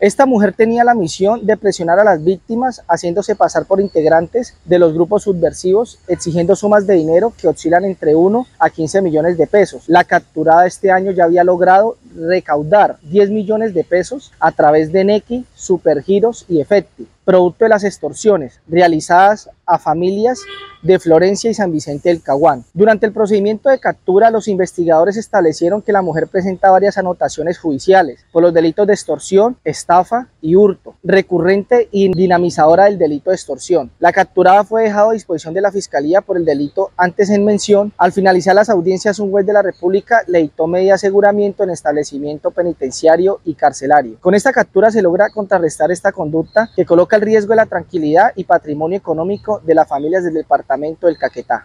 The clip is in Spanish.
Esta mujer tenía la misión de presionar a las víctimas haciéndose pasar por integrantes de los grupos subversivos, exigiendo sumas de dinero que oscilan entre 1 a 15 millones de pesos. La capturada este año ya había logrado recaudar 10 millones de pesos a través de Nequi, Supergiros y Efecti, producto de las extorsiones realizadas a familias de Florencia y San Vicente del Caguán. Durante el procedimiento de captura, los investigadores establecieron que la mujer presenta varias anotaciones judiciales por los delitos de extorsión, estafa y hurto, recurrente y dinamizadora del delito de extorsión. La capturada fue dejada a disposición de la Fiscalía por el delito antes en mención. Al finalizar las audiencias, un juez de la República le dictó medida de aseguramiento en establecimiento penitenciario y carcelario. Con esta captura se logra contrarrestar esta conducta que coloca el riesgo de la tranquilidad y patrimonio económico de las familias del departamento del Caquetá.